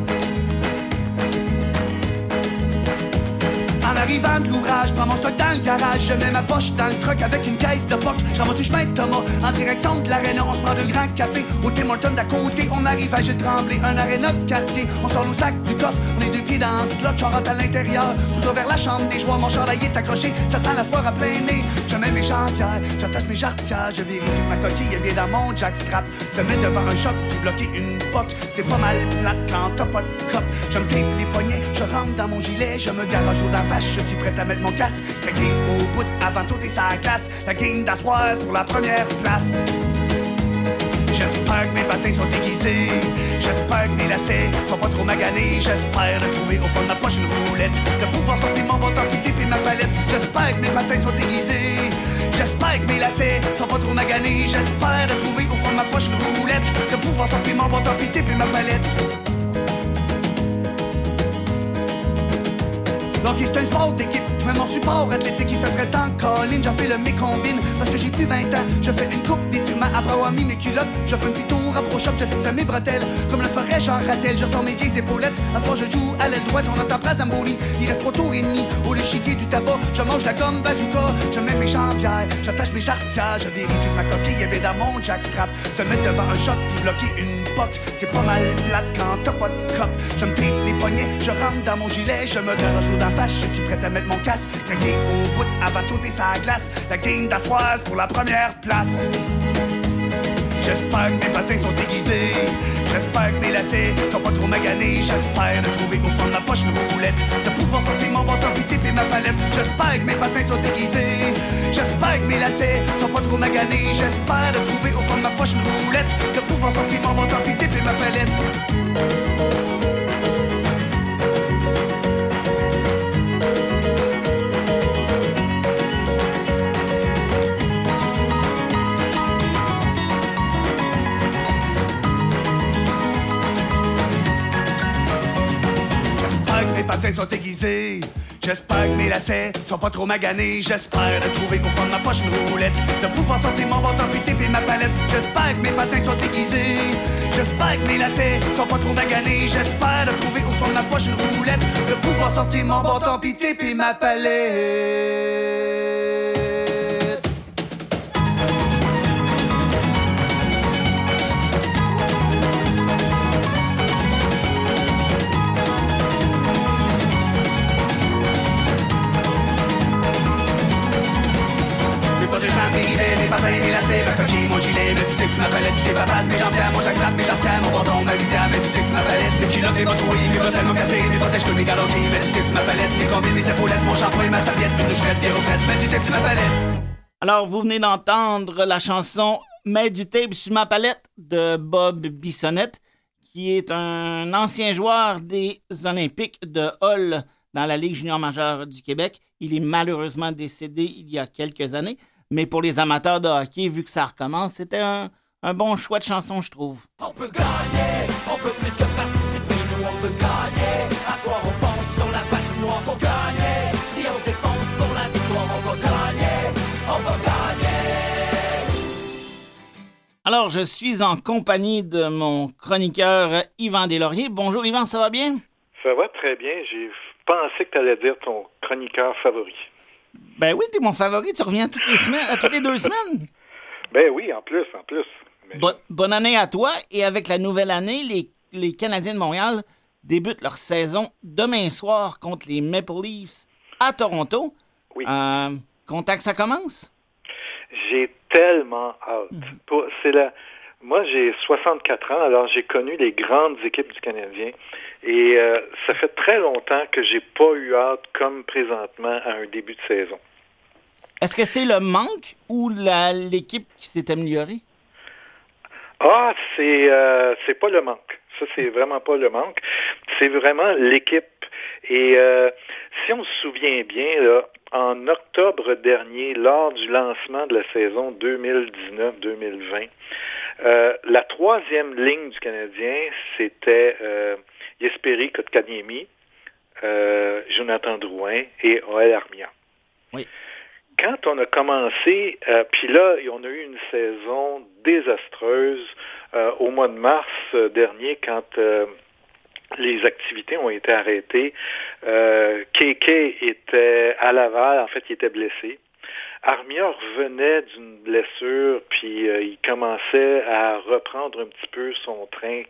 En arrivant de l'ouvrage, prends mon stock dans le garage. Je mets ma poche dans le truck avec une caisse de POC. Je ramasse du chemin de Thomas en direction de l'aréna. On se prend 2 grands cafés au Tim Hortons d'à côté. On arrive à Gilles Tremblay, un aréna de quartier. On sort nos sacs du coffre, on est 2 pieds dans le slot. Je rentre à l'intérieur, tout droit vers la chambre des joueurs. Mon chandail est accroché, ça sent la sport à plein nez. Je mets mes jambières, j'attache mes jarretières. Je vérifie que ma coquille est bien dans mon jackstrap. Je me mets devant un choc puis bloquer une POC. C'est pas mal plate quand t'as pas de cop. Je me tape les poignets, je rentre dans mon gilet. Je me garage au d'en face, je suis prêt à mettre mon casque. La game au bout avant de sauter sa glace. La game d'assoise pour la première place. J'espère que mes patins sont aiguisés. J'espère que mes lacets sont pas trop maganés. J'espère de trouver au fond de ma poche une roulette, de pouvoir sortir mon bâton qui tape ma palette. J'espère que mes patins sont aiguisés. J'espère que mes lacets sont pas trop maganés. J'espère de trouver au fond de ma poche une roulette, de pouvoir sortir mon bâton qui tape ma palette. Donc c'est un sport d'équipe, je mets mon support athlétique. Il fait vrai temps Colin, j'en fais le mécombine. Parce que j'ai plus 20 ans, je fais une coupe d'étirement. Après avoir mis mes culottes, je fais un petit tour à Pro Shop. Je fixe mes bretelles, comme le ferait Jean Rattel. Je sors mes vieilles épaulettes, à ce moment je joue à l'aile droite. On entend Brazamboli, il reste 3 tours et demi. Au lieu de chiquer du tabac, je mange la gomme bazooka. Je mets mes jambières, j'attache mes jarretières. Je vérifie que ma coquille est bien dans mon jackstrap. Se mettre devant un shot puis bloquer une POC. C'est pas mal plate quand t'as pas de cop. Je me tape les poignets, je rentre dans mon gilet. Je me garage au d'en face, je suis prêt à mettre mon casque. Craquer au bout avant de sauter sa glace. La game d'assoise pour la première place. J'espère que mes patins sont aiguisés. J'espère que mes lacets sont pas trop maganés. J'espère de trouver au fond de ma poche une roulette, de pouvoir sortir mon bâton pis taper ma palette. J'espère que mes patins sont aiguisés. J'espère que mes lacets sont pas trop maganés. J'espère de trouver au fond de ma poche une roulette, de pouvoir sortir mon bâton pis taper ma palette. Mes patins sont aiguisés. J'espère que mes lacets sont pas trop maganés. J'espère de trouver au fond de ma poche une roulette, de pouvoir sortir mon bâton pis taper ma palette. J'espère que mes patins sont aiguisés. J'espère que mes lacets sont pas trop maganés. J'espère de trouver au fond de ma poche une roulette, de pouvoir sortir mon bâton pis taper ma palette. Mes patins, mes lacets, ma coquille, mon gilet, mes petits ma palette, tu t'es mes jambières, mon jackstrap, mes jarretières, mon bâton, ma visière, mes petits ma palette, mes culottes, mes bottes rouillées, mes bretelles, mon cassé, mes protèges, mes galanteries, mes petits ma palette, mes combines, mes épaulettes, mon shampoing, ma serviette, mes doucherettes, mes refaites, mes petits ma palette. Alors, vous venez d'entendre la chanson « Mets du tape sur ma palette » de Bob Bissonnette, qui est un ancien joueur des Olympiques de Hull dans la Ligue junior majeure du Québec. Il est malheureusement décédé il y a quelques années. Mais pour les amateurs de hockey, vu que ça recommence, c'était un bon choix de chanson, je trouve. On peut gagner, on peut plus que participer, nous on peut gagner. À soir on pense sur la patinoire, faut gagner. Si on se défonce pour la victoire, on va gagner, on va gagner. Alors, je suis en compagnie de mon chroniqueur Yvan Deslauriers. Bonjour Yvan, ça va bien? Ça va très bien, j'ai pensé que tu allais dire ton chroniqueur favori. Ben oui, t'es mon favori, tu reviens toutes les 2 semaines. Ben oui, en plus. Bonne année à toi, et avec la nouvelle année, les Canadiens de Montréal débutent leur saison demain soir contre les Maple Leafs à Toronto. Oui. Content que ça commence? J'ai tellement hâte. Moi, j'ai 64 ans, alors j'ai connu les grandes équipes du Canadien. Et ça fait très longtemps que j'ai pas eu hâte, comme présentement, à un début de saison. Est-ce que c'est le manque ou l'équipe qui s'est améliorée? C'est pas le manque. Ça, c'est vraiment pas le manque. C'est vraiment l'équipe. Et si on se souvient bien, là, en octobre dernier, lors du lancement de la saison 2019-2020, la troisième ligne du Canadien, c'était Jesperi Kotkaniemi, Jonathan Drouin et Joël Armia. Oui. Quand on a commencé, puis là, on a eu une saison désastreuse au mois de mars dernier, quand les activités ont été arrêtées. Kéké était à Laval, en fait, il était blessé. Armia revenait d'une blessure, puis il commençait à reprendre un petit peu son train,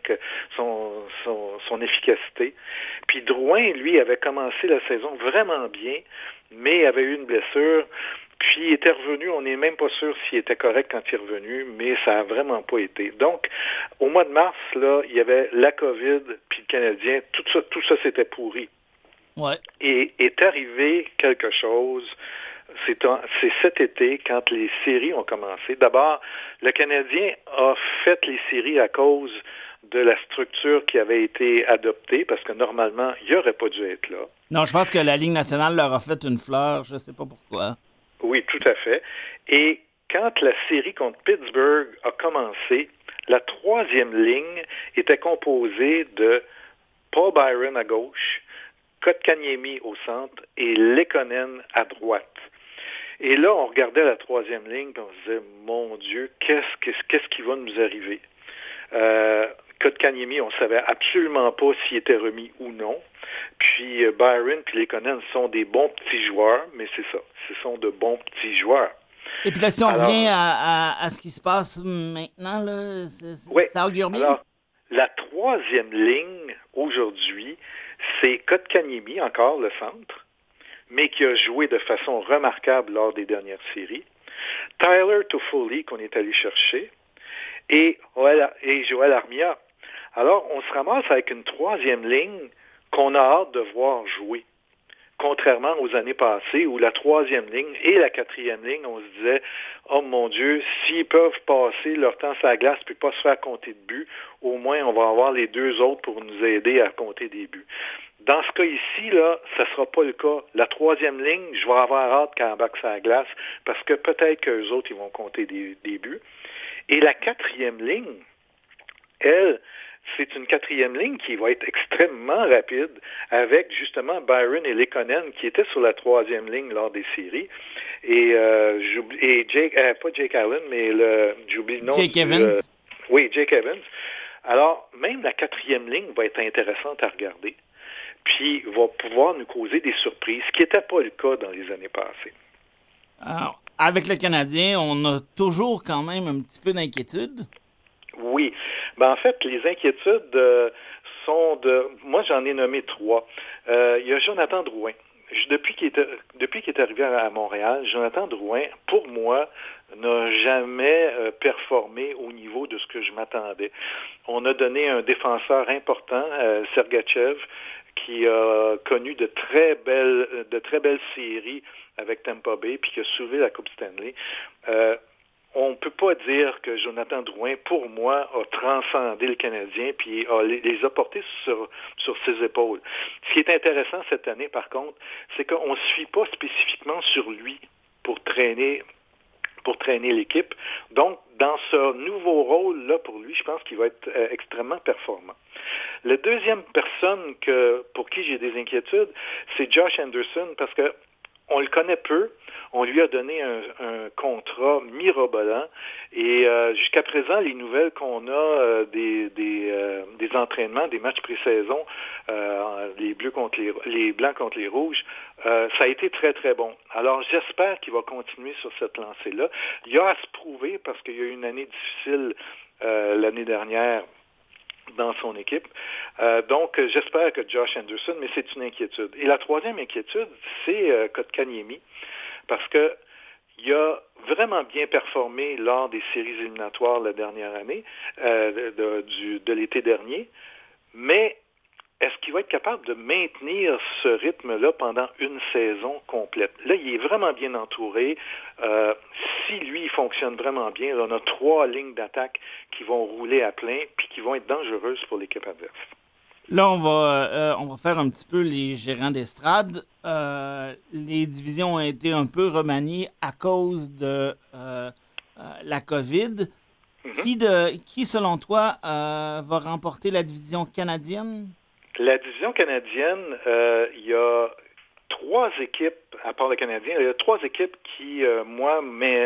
son efficacité. Puis Drouin, lui, avait commencé la saison vraiment bien, mais avait eu une blessure. Puis il était revenu, on n'est même pas sûr s'il était correct quand il est revenu, mais ça n'a vraiment pas été. Donc, au mois de mars, là, il y avait la COVID, puis le Canadien, tout ça s'était pourri. Ouais. Et est arrivé quelque chose. C'est cet été, quand les séries ont commencé. D'abord, le Canadien a fait les séries à cause de la structure qui avait été adoptée, parce que normalement, il n'aurait pas dû être là. Non, je pense que la Ligue nationale leur a fait une fleur, je ne sais pas pourquoi. Oui, tout à fait. Et quand la série contre Pittsburgh a commencé, la troisième ligne était composée de Paul Byron à gauche, Kotkaniemi au centre et Lekonen à droite. Et là, on regardait la troisième ligne et on se disait, mon Dieu, qu'est-ce qui va nous arriver? Kotkaniemi, on ne savait absolument pas s'il était remis ou non. Puis Byron et Lekonen sont des bons petits joueurs, mais c'est ça, ce sont de bons petits joueurs. Et puis là, si on revient à ce qui se passe maintenant, là, ça augure bien. Alors, la troisième ligne, aujourd'hui, c'est Kotkaniemi, encore le centre, mais qui a joué de façon remarquable lors des dernières séries. Tyler Toffoli, qu'on est allé chercher, et Joël Armia. Alors, on se ramasse avec une troisième ligne qu'on a hâte de voir jouer. Contrairement aux années passées où la troisième ligne et la quatrième ligne, on se disait « Oh mon Dieu, s'ils peuvent passer leur temps sur la glace et pas se faire compter de buts, au moins on va avoir les deux autres pour nous aider à compter des buts. » Dans ce cas ici, là, ça ne sera pas le cas. La troisième ligne, je vais avoir hâte qu'elle embarque sur la glace parce que peut-être qu'eux autres, ils vont compter des buts. Et la quatrième ligne, elle, c'est une quatrième ligne qui va être extrêmement rapide avec justement Byron et Lekonen qui étaient sur la troisième ligne lors des séries. Et Jake, pas Jake Allen, mais j'oublie le nom. Jake Evans. Oui, Jake Evans. Alors, même la quatrième ligne va être intéressante à regarder. Puis va pouvoir nous causer des surprises, ce qui n'était pas le cas dans les années passées. Alors, avec le Canadien, on a toujours quand même un petit peu d'inquiétude. Oui. En fait, les inquiétudes sont de... Moi, j'en ai nommé 3. Il y a Jonathan Drouin. Depuis qu'il est arrivé à Montréal, Jonathan Drouin, pour moi, n'a jamais performé au niveau de ce que je m'attendais. On a donné un défenseur important, Sergachev, qui a connu de très belles séries avec Tampa Bay, puis qui a soulevé la Coupe Stanley. On ne peut pas dire que Jonathan Drouin, pour moi, a transcendé le Canadien puis les a portés sur ses épaules. Ce qui est intéressant cette année, par contre, c'est qu'on ne se fie pas spécifiquement sur lui pour traîner l'équipe. Donc, dans ce nouveau rôle-là, pour lui, je pense qu'il va être extrêmement performant. La deuxième personne pour qui j'ai des inquiétudes, c'est Josh Anderson, parce que on le connaît peu. On lui a donné un contrat mirobolant et jusqu'à présent, les nouvelles qu'on a des entraînements, des matchs pré-saison, les blancs contre les rouges, ça a été très, très bon. Alors, j'espère qu'il va continuer sur cette lancée-là. Il y a à se prouver parce qu'il y a eu une année difficile l'année dernière dans son équipe. Donc, j'espère que Josh Anderson, mais c'est une inquiétude. Et la troisième inquiétude, c'est Kotkaniemi, parce que il a vraiment bien performé lors des séries éliminatoires la dernière année, de l'été dernier, mais est-ce qu'il va être capable de maintenir ce rythme-là pendant une saison complète? Là, il est vraiment bien entouré. Si lui, il fonctionne vraiment bien, là, on a 3 lignes d'attaque qui vont rouler à plein puis qui vont être dangereuses pour l'équipe adverse. Là, on va faire un petit peu les gérants d'estrade. Les divisions ont été un peu remaniées à cause de la COVID. Mm-hmm. Qui, selon toi, va remporter la division canadienne? La division canadienne, il y a 3 équipes, à part le Canadien, il y a 3 équipes qui, moi,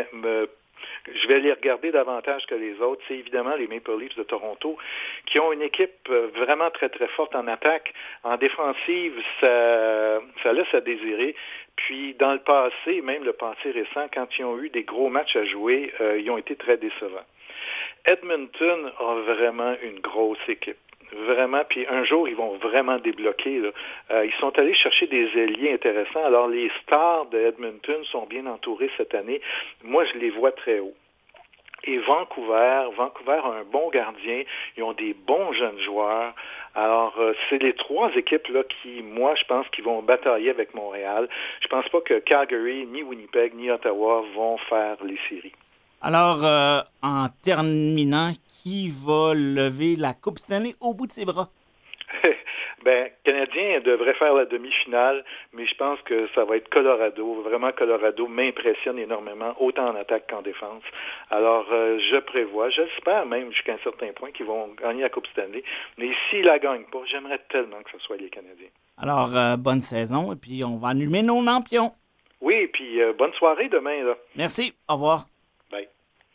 je vais les regarder davantage que les autres. C'est évidemment les Maple Leafs de Toronto, qui ont une équipe vraiment très, très forte en attaque. En défensive, ça laisse à désirer. Puis, dans le passé, même le passé récent, quand ils ont eu des gros matchs à jouer, ils ont été très décevants. Edmonton a vraiment une grosse équipe. Vraiment, puis un jour, ils vont vraiment débloquer. Là. Ils sont allés chercher des ailiers intéressants. Alors, les stars de Edmonton sont bien entourés cette année. Moi, je les vois très haut. Et Vancouver a un bon gardien. Ils ont des bons jeunes joueurs. Alors, c'est les 3 équipes là qui, moi, je pense qu'ils vont batailler avec Montréal. Je pense pas que Calgary, ni Winnipeg, ni Ottawa vont faire les séries. Alors, en terminant, qui va lever la Coupe Stanley au bout de ses bras? Le Canadien devrait faire la demi-finale, mais je pense que ça va être Colorado. Vraiment, Colorado m'impressionne énormément, autant en attaque qu'en défense. Alors, j'espère même jusqu'à un certain point qu'ils vont gagner la Coupe Stanley. Mais s'ils la gagnent pas, j'aimerais tellement que ce soit les Canadiens. Alors, bonne saison, et puis on va allumer nos lampions. Oui, et puis bonne soirée demain. Là. Merci, au revoir. Bye.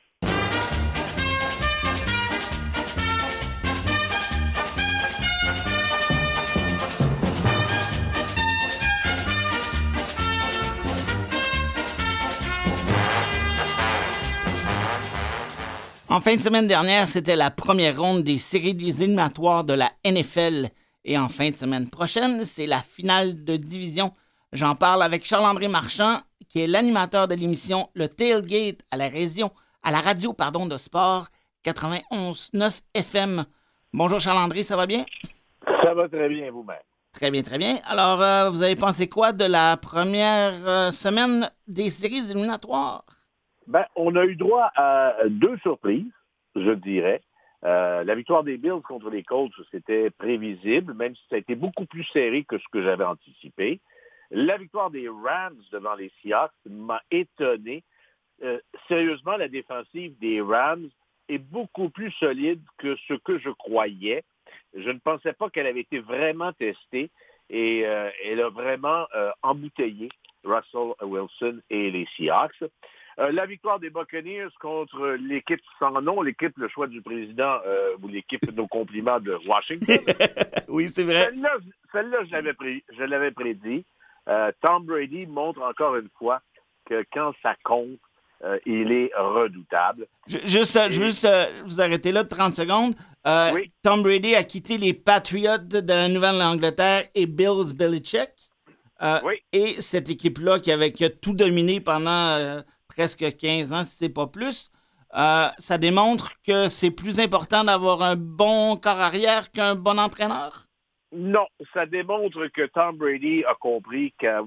En fin de semaine dernière, c'était la première ronde des séries éliminatoires de la NFL. Et en fin de semaine prochaine, c'est la finale de division. J'en parle avec Charles-André Marchand, qui est l'animateur de l'émission Le Tailgate à la radio de sport 91.9 FM. Bonjour Charles-André, ça va bien? Ça va très bien, vous-même. Très bien, très bien. Alors, vous avez pensé quoi de la première semaine des séries éliminatoires? Ben, on a eu droit à 2 surprises, je dirais. La victoire des Bills contre les Colts, c'était prévisible, même si ça a été beaucoup plus serré que ce que j'avais anticipé. La victoire des Rams devant les Seahawks m'a étonné. Sérieusement, la défensive des Rams est beaucoup plus solide que ce que je croyais. Je ne pensais pas qu'elle avait été vraiment testée et elle a vraiment embouteillé Russell Wilson et les Seahawks. La victoire des Buccaneers contre l'équipe sans nom, l'équipe le choix du président ou l'équipe nos compliments de Washington. Oui, c'est vrai. Celle-là, je l'avais prédit. Tom Brady montre encore une fois que quand ça compte, il est redoutable. Juste vous arrêter là de 30 secondes. Oui. Tom Brady a quitté les Patriots de la Nouvelle-Angleterre et Bills Belichick. Oui. Et cette équipe-là qui a tout dominé pendant presque 15 ans, si c'est pas plus, ça démontre que c'est plus important d'avoir un bon corps arrière qu'un bon entraîneur? Non, ça démontre que Tom Brady a compris qu'à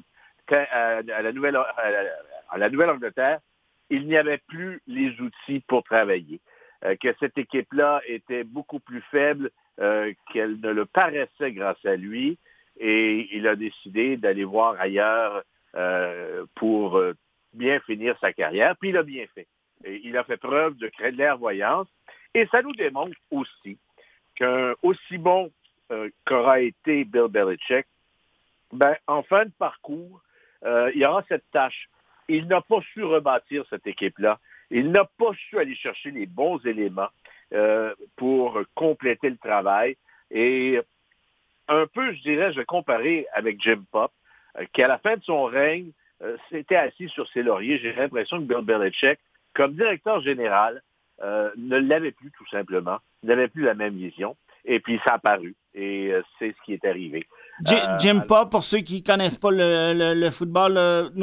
la Nouvelle-Angleterre, il n'y avait plus les outils pour travailler, que cette équipe-là était beaucoup plus faible qu'elle ne le paraissait grâce à lui, et il a décidé d'aller voir ailleurs pour bien finir sa carrière, puis il a bien fait. Et il a fait preuve de clairvoyance, et ça nous démontre aussi qu'un aussi bon qu'aura été Bill Belichick, ben, en fin de parcours, il y aura cette tâche. Il n'a pas su rebâtir cette équipe-là. Il n'a pas su aller chercher les bons éléments pour compléter le travail. Et un peu, je dirais, je vais comparer avec Jim Pop, qui à la fin de son règne s'était assis sur ses lauriers. J'ai l'impression que Bill Belichick, comme directeur général, ne l'avait plus tout simplement. Il n'avait plus la même vision. Et puis ça a apparu. Et c'est ce qui est arrivé. Jim Pop, pour ceux qui ne connaissent pas le football,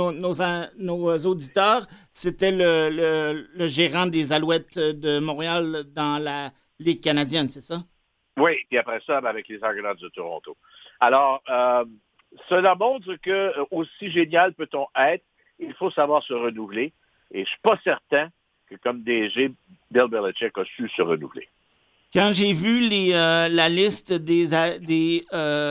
nos auditeurs, c'était le gérant des Alouettes de Montréal dans la Ligue canadienne, c'est ça? Oui, puis après ça, avec les Argonauts de Toronto. Alors, cela montre que aussi génial peut-on être, il faut savoir se renouveler. Et je ne suis pas certain que comme DG, Bill Belichick a su se renouveler. Quand j'ai vu la liste des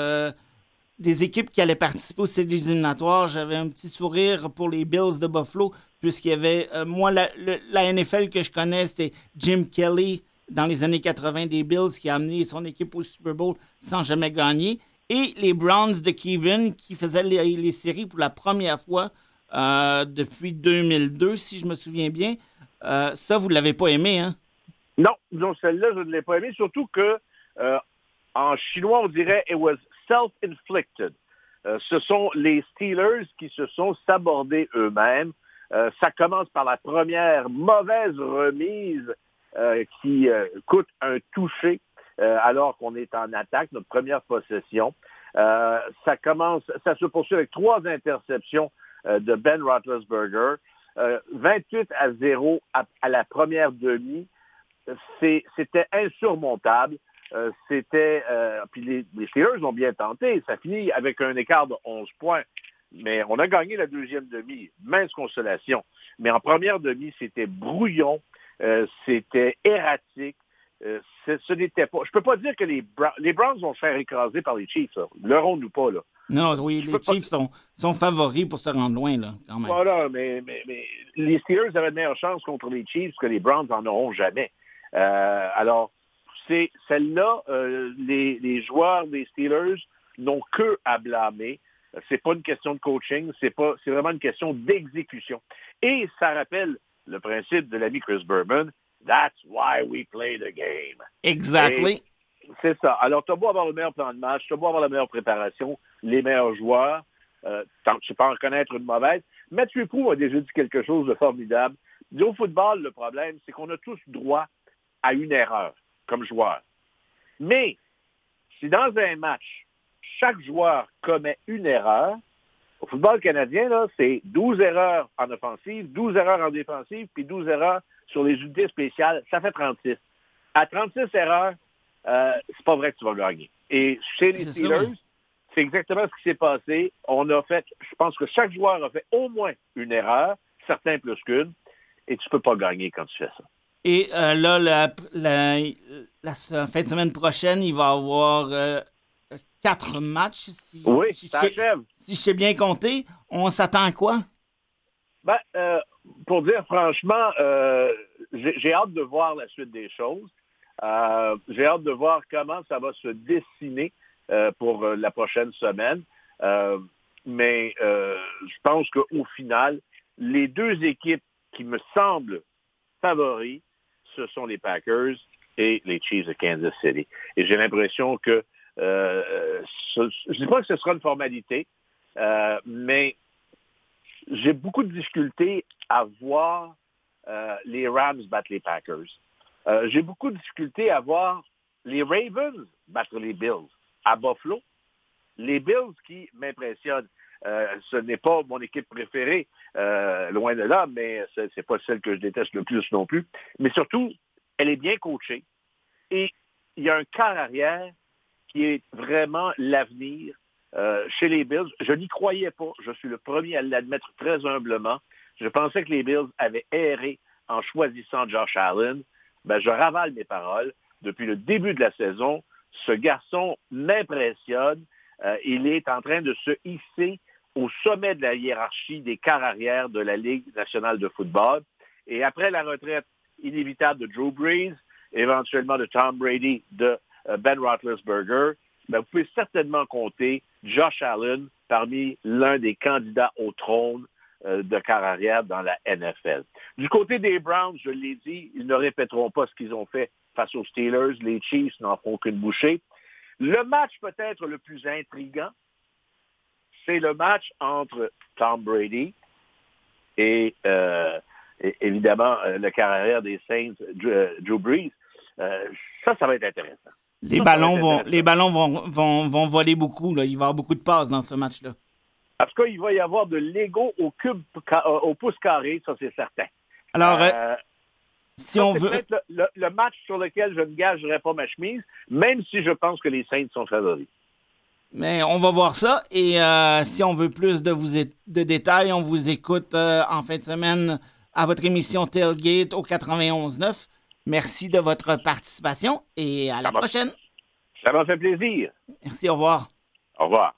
équipes qui allaient participer aux séries éliminatoires, j'avais un petit sourire pour les Bills de Buffalo, puisqu'il y avait, moi, la NFL que je connais, c'était Jim Kelly dans les années 80 des Bills qui a amené son équipe au Super Bowl sans jamais gagner, et les Browns de Cleveland qui faisaient les séries pour la première fois depuis 2002, si je me souviens bien. Ça, vous ne l'avez pas aimé, hein? Non, celle-là, je ne l'ai pas aimée, surtout que en chinois, on dirait « it was self-inflicted ». Ce sont les Steelers qui se sont sabordés eux-mêmes. Ça commence par la première mauvaise remise qui coûte un toucher alors qu'on est en attaque, notre première possession. Ça se poursuit avec 3 interceptions de Ben Roethlisberger, 28-0 à la première demi. C'était insurmontable. Puis les Steelers ont bien tenté. Ça finit avec un écart de 11 points. Mais on a gagné la deuxième demi. Mince consolation. Mais en première demi, c'était brouillon. C'était erratique. Ce n'était pas... Je peux pas dire que les Browns vont se faire écraser par les Chiefs. Leurrons-nous pas, là. Non, oui, les Chiefs sont favoris pour se rendre loin, là, quand même. Voilà, mais les Steelers avaient de meilleures chances contre les Chiefs que les Browns n'en auront jamais. Alors, c'est celle-là, les joueurs des Steelers n'ont que à blâmer. C'est pas une question de coaching, c'est vraiment une question d'exécution. Et ça rappelle le principe de l'ami Chris Berman, that's why we play the game. Exactly. Et c'est ça. Alors, tu as beau avoir le meilleur plan de match, tu as beau avoir la meilleure préparation, les meilleurs joueurs, tu peux en reconnaître une mauvaise. Mathieu Proulx a déjà dit quelque chose de formidable. Au football, le problème, c'est qu'on a tous droit à une erreur comme joueur. Mais si dans un match, chaque joueur commet une erreur, au football canadien, là, c'est 12 erreurs en offensive, 12 erreurs en défensive, puis 12 erreurs sur les unités spéciales, ça fait 36. À 36 erreurs, c'est pas vrai que tu vas gagner. Et chez les Steelers, c'est exactement ce qui s'est passé. Je pense que chaque joueur a fait au moins une erreur, certains plus qu'une, et tu peux pas gagner quand tu fais ça. Et là, la fin de semaine prochaine, il va y avoir 4 matchs. Ça achève. Si je sais bien compter, on s'attend à quoi? Pour dire franchement, j'ai hâte de voir la suite des choses. J'ai hâte de voir comment ça va se dessiner pour la prochaine semaine. Mais je pense qu'au final, les deux équipes qui me semblent favoris, ce sont les Packers et les Chiefs de Kansas City. Et j'ai l'impression que je ne dis pas que ce sera une formalité, mais j'ai beaucoup de difficultés à voir les Rams battre les Packers. J'ai beaucoup de difficultés à voir les Ravens battre les Bills à Buffalo. Les Bills qui m'impressionnent. Ce n'est pas mon équipe préférée, loin de là, mais c'est pas celle que je déteste le plus non plus. Mais surtout, elle est bien coachée. Et il y a un quart arrière qui est vraiment l'avenir chez les Bills. Je n'y croyais pas. Je suis le premier à l'admettre très humblement. Je pensais que les Bills avaient erré en choisissant Josh Allen. Je ravale mes paroles. Depuis le début de la saison, ce garçon m'impressionne. Il est en train de se hisser au sommet de la hiérarchie des quarts arrière de la Ligue nationale de football. Et après la retraite inévitable de Drew Brees, éventuellement de Tom Brady, de Ben Roethlisberger, vous pouvez certainement compter Josh Allen parmi l'un des candidats au trône de quart arrière dans la NFL. Du côté des Browns, je l'ai dit, ils ne répéteront pas ce qu'ils ont fait face aux Steelers. Les Chiefs n'en feront qu'une bouchée. Le match peut-être le plus intriguant, c'est le match entre Tom Brady et évidemment le quart arrière des Saints, Drew Brees. Ça va être intéressant. Les ballons vont voler beaucoup. Là. Il va y avoir beaucoup de passes dans ce match-là. En tout cas, il va y avoir de l'ego au pouce carré, ça c'est certain. Alors, si on veut... peut-être le match sur lequel je ne gagerai pas ma chemise, même si je pense que les Saints sont favoris. Mais on va voir ça. Et si on veut plus de détails, on vous écoute en fin de semaine à votre émission Tailgate au 91.9. Merci de votre participation et à la prochaine. Ça m'a fait plaisir. Merci, au revoir. Au revoir.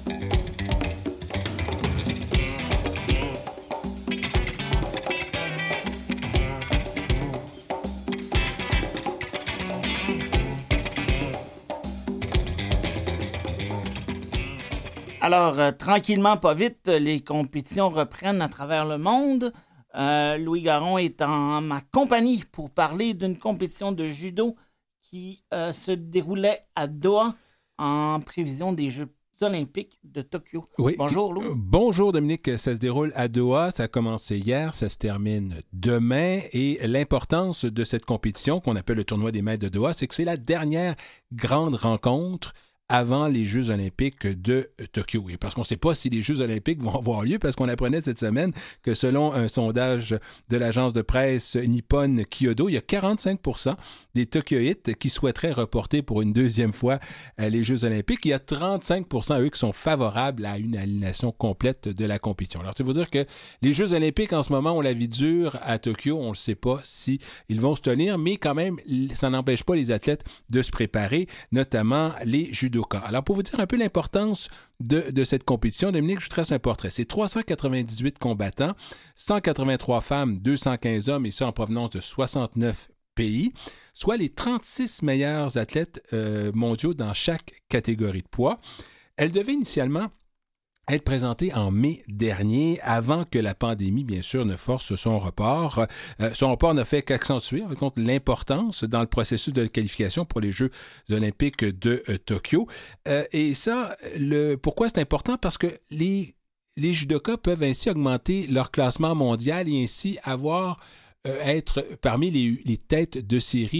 Alors, tranquillement, pas vite, les compétitions reprennent à travers le monde. Louis Garon est en ma compagnie pour parler d'une compétition de judo qui se déroulait à Doha en prévision des Jeux olympiques de Tokyo. Oui. Bonjour, Louis. Bonjour, Dominique. Ça se déroule à Doha. Ça a commencé hier. Ça se termine demain. Et l'importance de cette compétition, qu'on appelle le tournoi des maîtres de Doha, c'est que c'est la dernière grande rencontre avant les Jeux olympiques de Tokyo. Et parce qu'on ne sait pas si les Jeux olympiques vont avoir lieu, parce qu'on apprenait cette semaine que selon un sondage de l'agence de presse Nippon Kyodo, il y a 45% des Tokyoïtes qui souhaiteraient reporter pour une deuxième fois les Jeux olympiques. Il y a 35% eux qui sont favorables à une annulation complète de la compétition. Alors, ça veut dire que les Jeux olympiques en ce moment ont la vie dure à Tokyo. On ne sait pas si ils vont se tenir, mais quand même, ça n'empêche pas les athlètes de se préparer, notamment les judokas. Alors, pour vous dire un peu l'importance de cette compétition, Dominique, je vous trace un portrait. C'est 398 combattants, 183 femmes, 215 hommes, et ça en provenance de 69 pays, soit les 36 meilleurs athlètes mondiaux dans chaque catégorie de poids. Elle devait initialement être présentée en mai dernier, avant que la pandémie, bien sûr, ne force son report. Son report n'a fait qu'accentuer, en compte, l'importance dans le processus de qualification pour les Jeux olympiques de Tokyo. Et ça, pourquoi c'est important? Parce que les judokas peuvent ainsi augmenter leur classement mondial et ainsi être parmi les têtes de série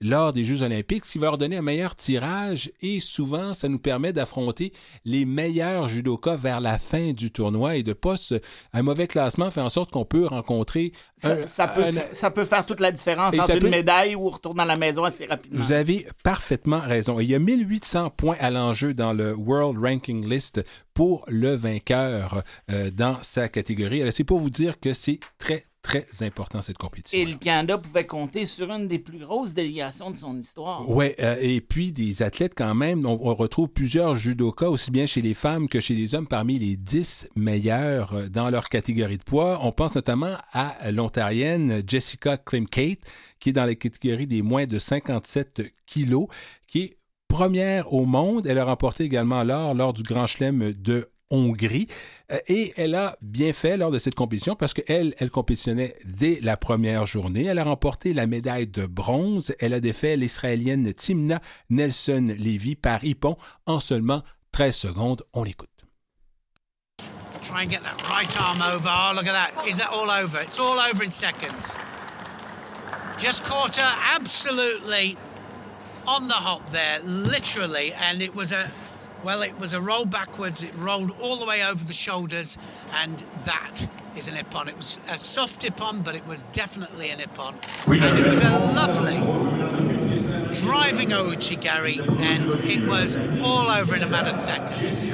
lors des Jeux olympiques, ce qui va leur donner un meilleur tirage et souvent, ça nous permet d'affronter les meilleurs judokas vers la fin du tournoi et de pas un mauvais classement fait en sorte qu'on peut rencontrer... Ça peut faire toute la différence entre une médaille ou retourner à la maison assez rapidement. Vous avez parfaitement raison. Il y a 1800 points à l'enjeu dans le World Ranking List pour le vainqueur dans sa catégorie. Alors, c'est pour vous dire que c'est très, très important, cette compétition. Et le Canada pouvait compter sur une des plus grosses délégations de son histoire. Oui, et puis des athlètes quand même. On retrouve plusieurs judokas, aussi bien chez les femmes que chez les hommes, parmi les 10 meilleurs dans leur catégorie de poids. On pense notamment à l'Ontarienne Jessica Klimkate, qui est dans la catégorie des moins de 57 kilos, qui est première au monde. Elle a remporté également l'or lors du Grand Chelem de Hongrie. Et elle a bien fait lors de cette compétition parce qu'elle compétitionnait dès la première journée. Elle a remporté la médaille de bronze. Elle a défait l'Israélienne Timna Nelson-Levy par ippon en seulement 13 secondes. On l'écoute. Try and get that right arm over. Oh, look at that. Is that all over? It's all over in seconds. Just caught her absolutely on the hop there, literally, and it was a roll backwards. It rolled all the way over the shoulders, and that is an ippon. It was a soft ippon, but it was definitely an ippon. And it was a lovely driving ouchi-gari, and it was all over in a matter of seconds.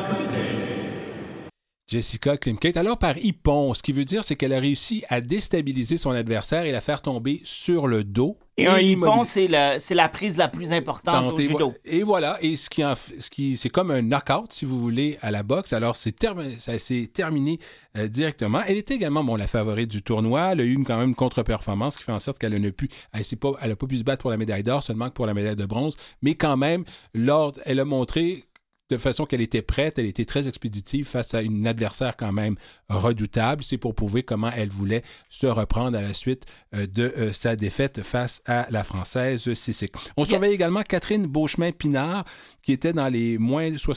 Jessica Klimkate. Alors, par ippon, ce qui veut dire, c'est qu'elle a réussi à déstabiliser son adversaire et la faire tomber sur le dos. Et un ippon, c'est la prise la plus importante au judo. Et voilà, et c'est comme un knockout, si vous voulez, à la boxe. Alors, ça s'est terminé directement. Elle était également la favorite du tournoi. Elle a eu quand même une contre-performance qui fait en sorte qu'elle n'a pas pu se battre pour la médaille d'or, seulement que pour la médaille de bronze. Mais quand même, elle a montré de façon qu'elle était prête, elle était très expéditive face à une adversaire quand même redoutable. C'est pour prouver comment elle voulait se reprendre à la suite de sa défaite face à la Française Cicic. On surveille également Catherine Beauchemin-Pinard, qui était dans les moins de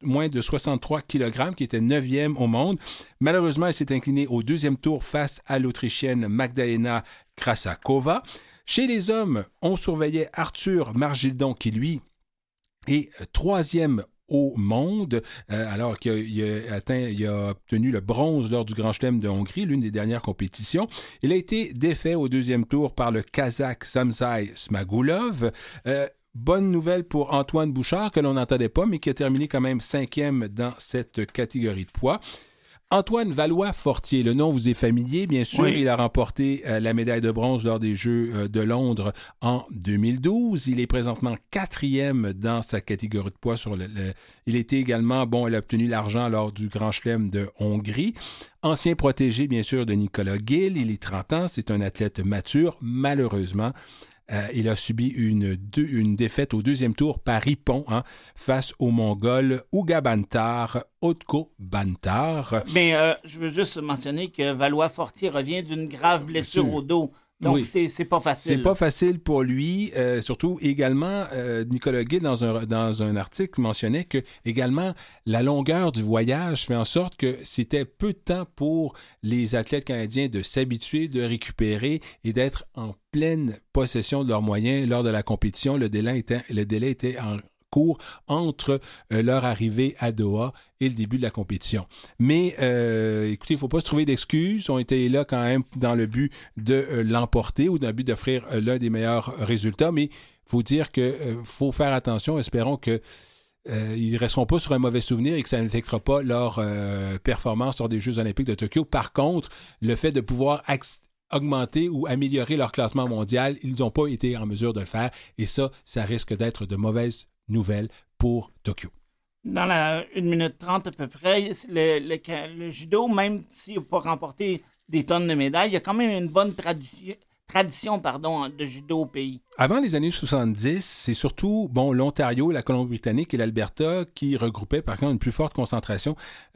63 kg, qui était 9e au monde. Malheureusement, elle s'est inclinée au deuxième tour face à l'Autrichienne Magdalena Krasakova. Chez les hommes, on surveillait Arthur Margildon, qui lui est 3e au monde, alors qu'il a obtenu le bronze lors du Grand Chelem de Hongrie, l'une des dernières compétitions. Il a été défait au deuxième tour par le Kazakh Zamzai Smagulov. Bonne nouvelle pour Antoine Bouchard, que l'on n'entendait pas, mais qui a terminé quand même 5e dans cette catégorie de poids. Antoine Valois-Fortier, le nom vous est familier, bien sûr. Oui. Il a remporté la médaille de bronze lors des Jeux de Londres en 2012. Il est présentement 4e dans sa catégorie de poids. Il était également, il a obtenu l'argent lors du Grand Chelem de Hongrie. Ancien protégé, bien sûr, de Nicolas Gill. Il est 30 ans, c'est un athlète mature. Malheureusement, il a subi une défaite au deuxième tour par ippon face au Mongol Ugabantar Otko-Bantar. Mais je veux juste mentionner que Valois-Fortier revient d'une grave blessure au dos. Donc, oui. c'est pas facile. C'est pas facile pour lui. Surtout, également, Nicolas Gill, dans un article, mentionnait que, également, la longueur du voyage fait en sorte que c'était peu de temps pour les athlètes canadiens de s'habituer, de récupérer et d'être en pleine possession de leurs moyens lors de la compétition. Le délai était en cours entre leur arrivée à Doha et le début de la compétition. Mais écoutez, il ne faut pas se trouver d'excuses. On était là quand même dans le but de l'emporter ou dans le but d'offrir l'un des meilleurs résultats. Mais il faut dire qu'il faut faire attention. Espérons que ils ne resteront pas sur un mauvais souvenir et que ça n'affectera pas leur performance lors des Jeux olympiques de Tokyo. Par contre, le fait de pouvoir augmenter ou améliorer leur classement mondial, ils n'ont pas été en mesure de le faire. Et ça risque d'être de mauvaises nouvelles pour Tokyo. Dans la 1 minute 30 à peu près, le judo, même s'il n'a pas remporté des tonnes de médailles, il y a quand même une bonne tradition de judo au pays. Avant les années 70, c'est surtout l'Ontario, la Colombie-Britannique et l'Alberta qui regroupaient par contre une plus forte concentration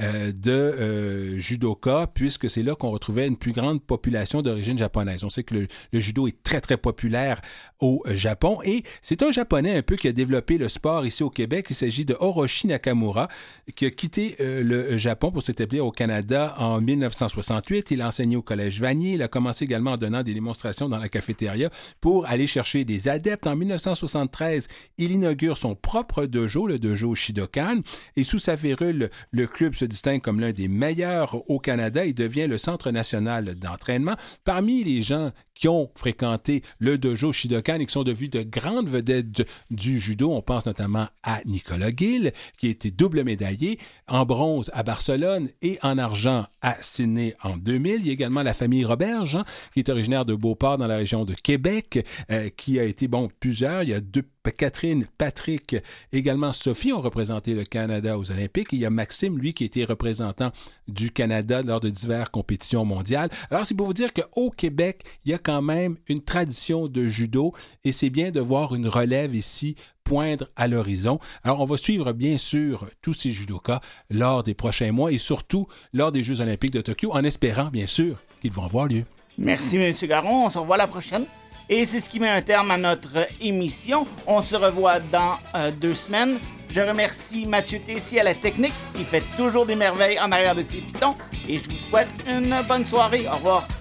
de judokas, puisque c'est là qu'on retrouvait une plus grande population d'origine japonaise. On sait que le judo est très, très populaire au Japon et c'est un Japonais un peu qui a développé le sport ici au Québec. Il s'agit de Orochi Nakamura, qui a quitté le Japon pour s'établir au Canada en 1968. Il a enseigné au Collège Vanier. Il a commencé également en donnant des démonstrations compétition dans la cafétéria pour aller chercher des adeptes. En 1973, il inaugure son propre dojo, le dojo Shidokan, et sous sa férule, le club se distingue comme l'un des meilleurs au Canada et devient le centre national d'entraînement. Parmi les gens qui ont fréquenté le dojo Shidokan et qui sont devenus de grandes vedettes du judo. On pense notamment à Nicolas Gill, qui a été double médaillé en bronze à Barcelone et en argent à Sydney en 2000. Il y a également la famille Roberge, qui est originaire de Beauport dans la région de Québec, qui a été, plusieurs. Il y a Catherine, Patrick, également Sophie ont représenté le Canada aux Olympiques. Et il y a Maxime, lui, qui a été représentant du Canada lors de diverses compétitions mondiales. Alors, c'est pour vous dire qu'au Québec, il y a quand même une tradition de judo et c'est bien de voir une relève ici poindre à l'horizon. Alors, on va suivre, bien sûr, tous ces judokas lors des prochains mois et surtout lors des Jeux olympiques de Tokyo, en espérant, bien sûr, qu'ils vont avoir lieu. Merci, M. Garon. On se revoit la prochaine. Et c'est ce qui met un terme à notre émission. On se revoit dans 2 semaines. Je remercie Mathieu Tessier à la technique. Il fait toujours des merveilles en arrière de ses pitons. Et je vous souhaite une bonne soirée. Au revoir.